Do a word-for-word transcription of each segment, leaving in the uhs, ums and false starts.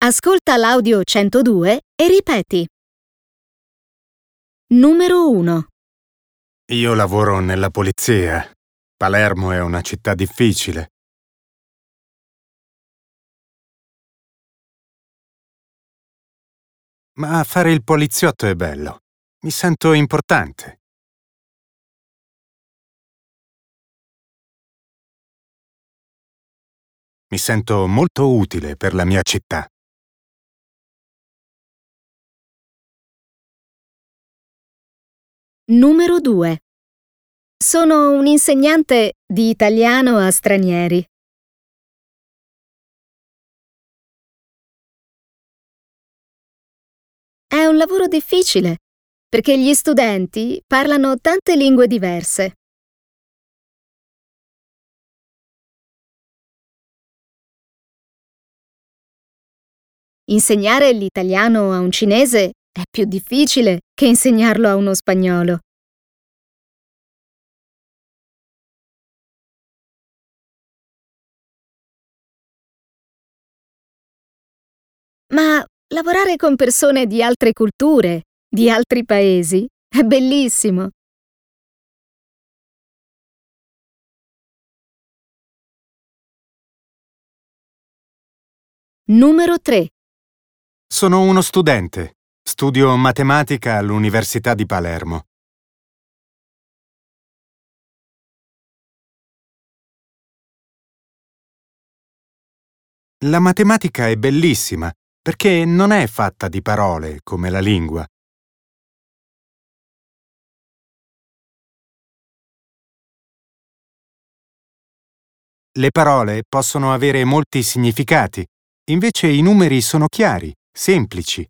Ascolta l'audio centodue e ripeti. Numero uno. Io lavoro nella polizia. Palermo è una città difficile. Ma fare il poliziotto è bello. Mi sento importante. Mi sento molto utile per la mia città. Numero due. Sono un insegnante di italiano a stranieri. È un lavoro difficile, perché gli studenti parlano tante lingue diverse. Insegnare l'italiano a un cinese è più difficile che insegnarlo a uno spagnolo. Ma lavorare con persone di altre culture, di altri paesi, è bellissimo. Numero tre. Sono uno studente. Studio matematica all'Università di Palermo. La matematica è bellissima perché non è fatta di parole come la lingua. Le parole possono avere molti significati, invece i numeri sono chiari, semplici.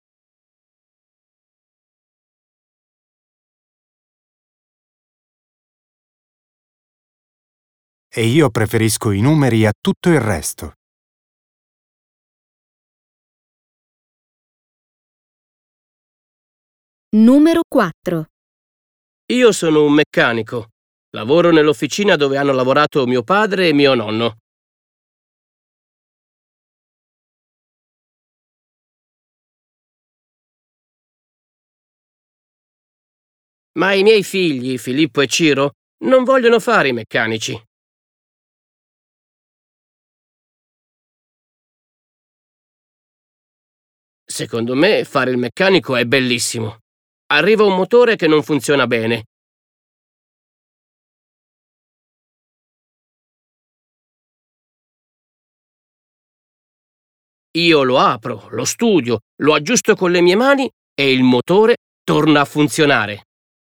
E io preferisco i numeri a tutto il resto. Numero quattro. Io sono un meccanico. Lavoro nell'officina dove hanno lavorato mio padre e mio nonno. Ma i miei figli, Filippo e Ciro, non vogliono fare i meccanici. Secondo me, fare il meccanico è bellissimo. Arriva un motore che non funziona bene. Io lo apro, lo studio, lo aggiusto con le mie mani e il motore torna a funzionare.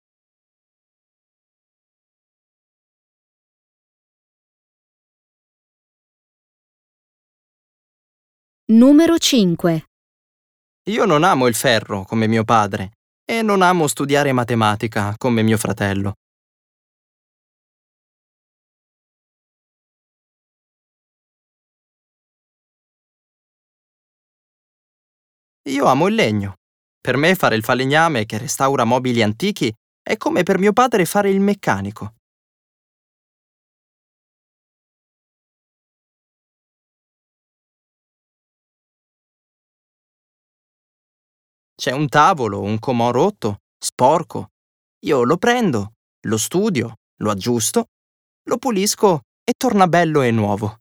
Numero cinque. Io non amo il ferro come mio padre e non amo studiare matematica come mio fratello. Io amo il legno. Per me fare il falegname che restaura mobili antichi è come per mio padre fare il meccanico. C'è un tavolo, un comò rotto, sporco. Io lo prendo, lo studio, lo aggiusto, lo pulisco e torna bello e nuovo.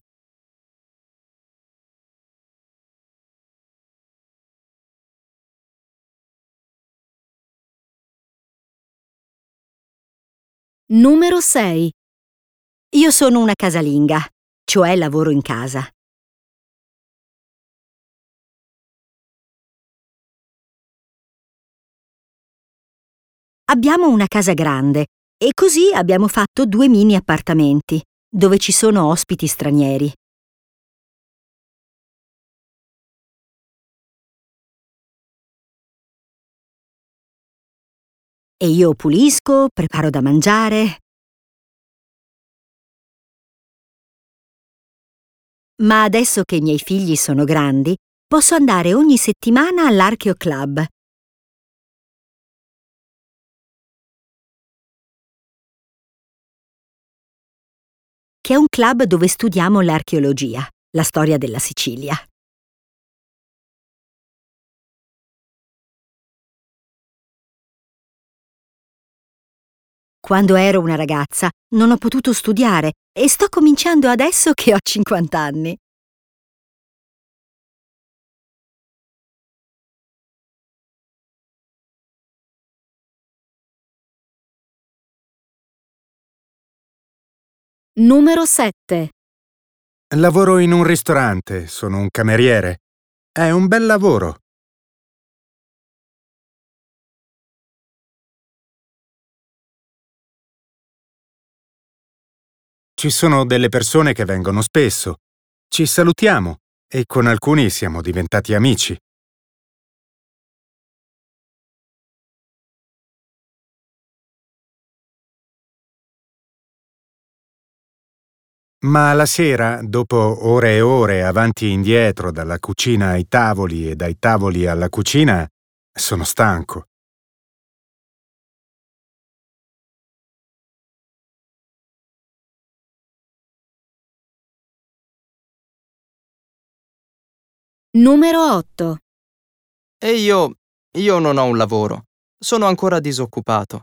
Numero sei. Io sono una casalinga, cioè lavoro in casa. Abbiamo una casa grande e così abbiamo fatto due mini appartamenti, dove ci sono ospiti stranieri. E io pulisco, preparo da mangiare. Ma adesso che i miei figli sono grandi, posso andare ogni settimana all'Archeo Club. Che è un club dove studiamo l'archeologia, la storia della Sicilia. Quando ero una ragazza non ho potuto studiare e sto cominciando adesso che ho cinquanta anni. Numero sette. Lavoro in un ristorante, sono un cameriere. È un bel lavoro. Ci sono delle persone che vengono spesso. Ci salutiamo e con alcuni siamo diventati amici. Ma la sera, dopo ore e ore avanti e indietro dalla cucina ai tavoli e dai tavoli alla cucina, sono stanco. Numero otto. E io... io non ho un lavoro. Sono ancora disoccupato.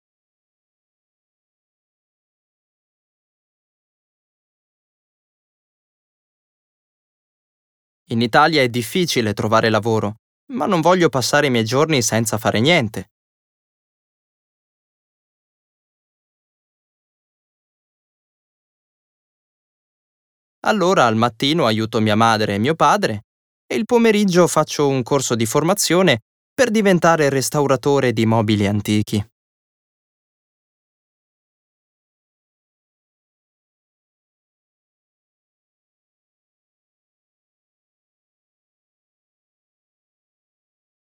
In Italia è difficile trovare lavoro, ma non voglio passare i miei giorni senza fare niente. Allora al mattino aiuto mia madre e mio padre e il pomeriggio faccio un corso di formazione per diventare restauratore di mobili antichi.